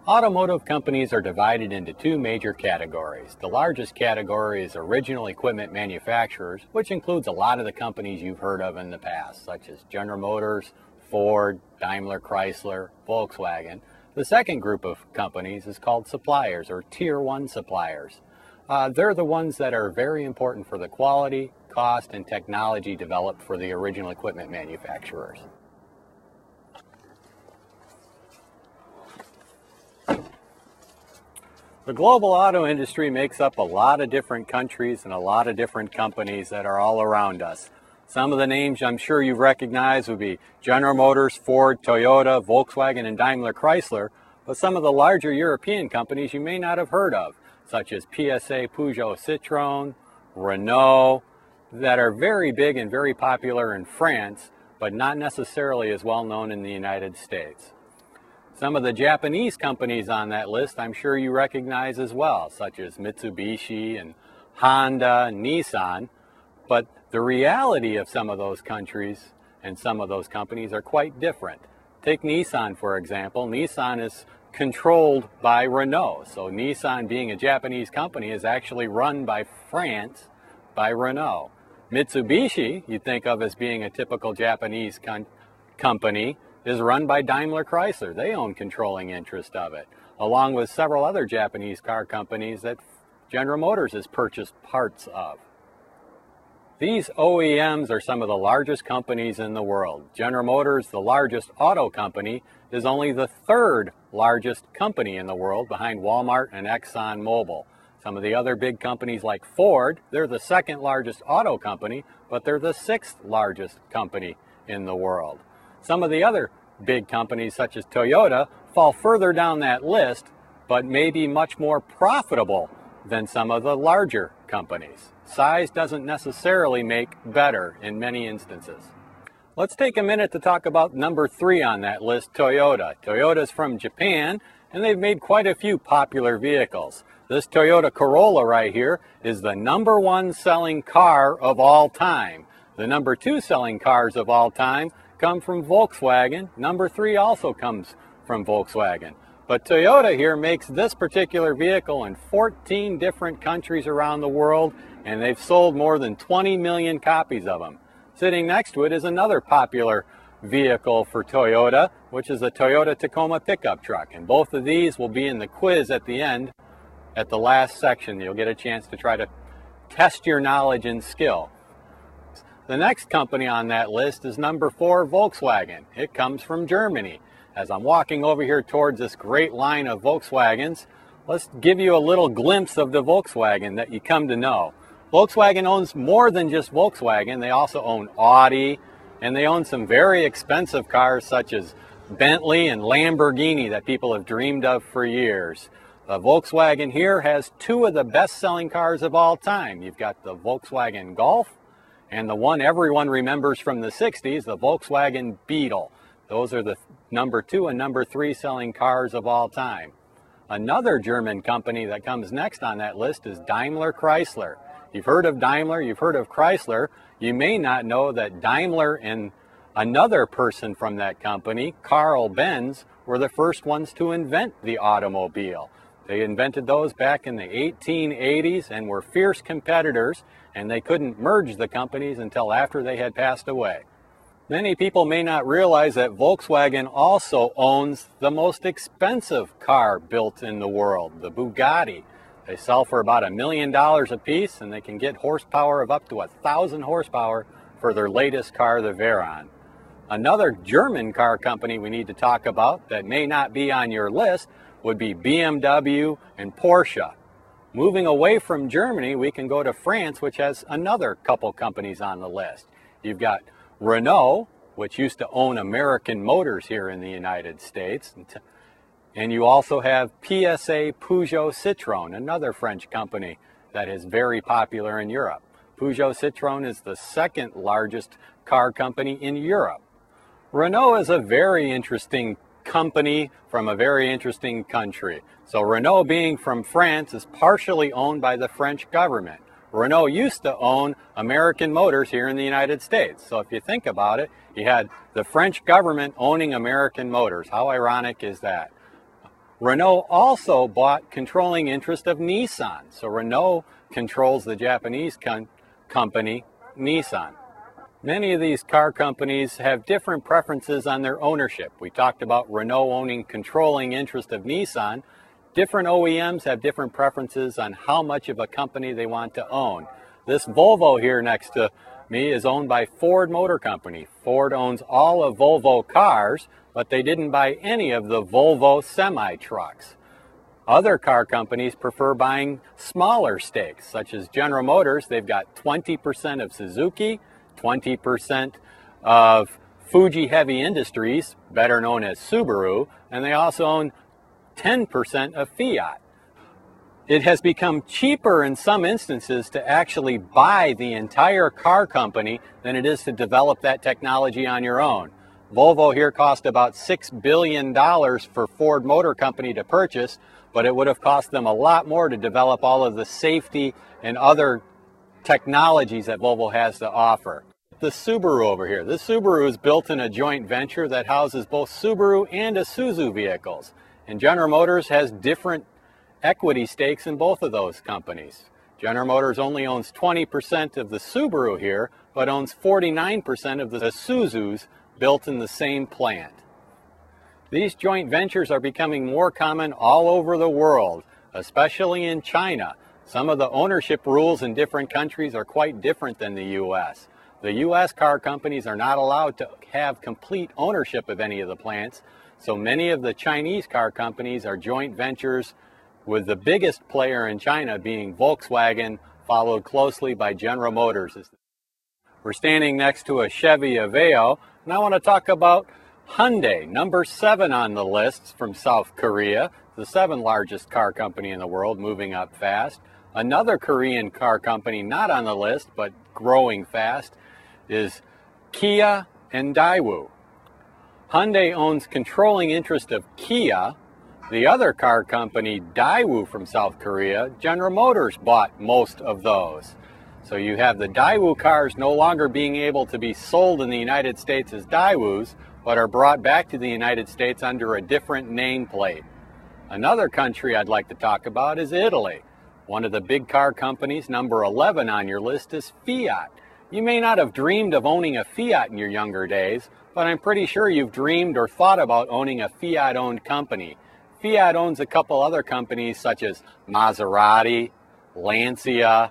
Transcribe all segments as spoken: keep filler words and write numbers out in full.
Automotive companies are divided into two major categories. The largest category is original equipment manufacturers, which includes a lot of the companies you've heard of in the past, such as General Motors, Ford, Daimler, Chrysler, Volkswagen. The second group of companies is called suppliers or tier one suppliers. Uh, they're the ones that are very important for the quality, cost, and technology developed for the original equipment manufacturers. The global auto industry makes up a lot of different countries and a lot of different companies that are all around us. Some of the names I'm sure you recognize would be General Motors, Ford, Toyota, Volkswagen, and Daimler Chrysler, but some of the larger European companies you may not have heard of, such as P S A, Peugeot, Citroën, Renault, that are very big and very popular in France, but not necessarily as well known in the United States. Some of the Japanese companies on that list I'm sure you recognize as well, such as Mitsubishi and Honda and Nissan, but the reality of some of those countries and some of those companies are quite different. Take Nissan, for example. Nissan is controlled by Renault, so Nissan, being a Japanese company, is actually run by France by Renault. Mitsubishi, you think of as being a typical Japanese company, is run by Daimler Chrysler. They own controlling interest of it, along with several other Japanese car companies that General Motors has purchased parts of. These O E Ms are some of the largest companies in the world. General Motors, the largest auto company, is only the third largest company in the world behind Walmart and ExxonMobil. Some of the other big companies like Ford, they're the second largest auto company, but they're the sixth largest company in the world. Some of the other big companies, such as Toyota, fall further down that list, but may be much more profitable than some of the larger companies. Size doesn't necessarily make better in many instances. Let's take a minute to talk about number three on that list, Toyota. Toyota is from Japan, and they've made quite a few popular vehicles. This Toyota Corolla right here is the number one selling car of all time. The number two selling cars of all time come from Volkswagen. Number three also comes from Volkswagen. But Toyota here makes this particular vehicle in fourteen different countries around the world, and they've sold more than twenty million copies of them. Sitting next to it is another popular vehicle for Toyota, which is a Toyota Tacoma pickup truck. And both of these will be in the quiz at the end, at the last section. You'll get a chance to try to test your knowledge and skill. The next company on that list is number four, Volkswagen. It comes from Germany. As I'm walking over here towards this great line of Volkswagens, let's give you a little glimpse of the Volkswagen that you come to know. Volkswagen owns more than just Volkswagen. They also own Audi, and they own some very expensive cars such as Bentley and Lamborghini that people have dreamed of for years. The Volkswagen here has two of the best-selling cars of all time. You've got the Volkswagen Golf, and the one everyone remembers from the sixties, the Volkswagen Beetle. Those are the number two and number three selling cars of all time. Another German company that comes next on that list is Daimler Chrysler. You've heard of Daimler, you've heard of Chrysler. You may not know that Daimler and another person from that company, Carl Benz, were the first ones to invent the automobile. They invented those back in the eighteen eighties and were fierce competitors, and they couldn't merge the companies until after they had passed away. Many people may not realize that Volkswagen also owns the most expensive car built in the world, the Bugatti. They sell for about a million dollars a piece, and they can get horsepower of up to a thousand horsepower for their latest car, the Veyron. Another German car company we need to talk about that may not be on your list would be B M W and Porsche. Moving away from Germany, we can go to France, which has another couple companies on the list. You've got Renault, which used to own American Motors here in the United States. And you also have P S A, Peugeot, Citroën, another French company that is very popular in Europe. Peugeot Citroën is the second largest car company in Europe. Renault is a very interesting company from a very interesting country. So Renault, being from France, is partially owned by the French government. Renault used to own American Motors here in the United States. So if you think about it, you had the French government owning American Motors. How ironic is that? Renault also bought controlling interest of Nissan. So Renault controls the Japanese com company, Nissan. Many of these car companies have different preferences on their ownership. We talked about Renault owning controlling interest of Nissan. Different O E Ms have different preferences on how much of a company they want to own. This Volvo here next to me is owned by Ford Motor Company. Ford owns all of Volvo cars, but they didn't buy any of the Volvo semi-trucks. Other car companies prefer buying smaller stakes, such as General Motors. They've got twenty percent of Suzuki, twenty percent of Fuji Heavy Industries, better known as Subaru, and they also own ten percent of Fiat. It has become cheaper in some instances to actually buy the entire car company than it is to develop that technology on your own. Volvo here cost about six billion dollars for Ford Motor Company to purchase, but it would have cost them a lot more to develop all of the safety and other technologies that Volvo has to offer. The Subaru over here. This Subaru is built in a joint venture that houses both Subaru and Isuzu vehicles. And General Motors has different equity stakes in both of those companies. General Motors only owns twenty percent of the Subaru here, but owns forty-nine percent of the Isuzus built in the same plant. These joint ventures are becoming more common all over the world, especially in China. Some of the ownership rules in different countries are quite different than the U S. The U S car companies are not allowed to have complete ownership of any of the plants, so many of the Chinese car companies are joint ventures, with the biggest player in China being Volkswagen, followed closely by General Motors. We're standing next to a Chevy Aveo, and I want to talk about Hyundai, number seven on the list from South Korea, the seventh largest car company in the world, moving up fast. Another Korean car company not on the list, but growing fast, is Kia and Daewoo. Hyundai owns controlling interest of Kia. The other car company, Daewoo from South Korea, General Motors bought most of those. So you have the Daewoo cars no longer being able to be sold in the United States as Daewoos, but are brought back to the United States under a different nameplate. Another country I'd like to talk about is Italy. One of the big car companies, number eleven on your list, is Fiat. You may not have dreamed of owning a Fiat in your younger days, but I'm pretty sure you've dreamed or thought about owning a Fiat-owned company. Fiat owns a couple other companies such as Maserati, Lancia,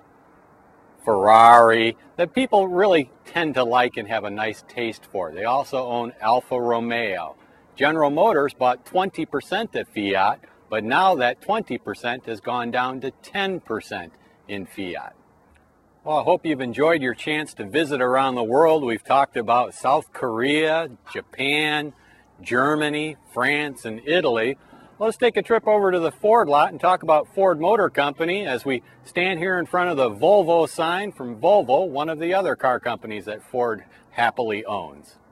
Ferrari, that people really tend to like and have a nice taste for. They also own Alfa Romeo. General Motors bought twenty percent of Fiat, but now that twenty percent has gone down to ten percent in Fiat. Well, I hope you've enjoyed your chance to visit around the world. We've talked about South Korea, Japan, Germany, France, and Italy. Let's take a trip over to the Ford lot and talk about Ford Motor Company as we stand here in front of the Volvo sign from Volvo, one of the other car companies that Ford happily owns.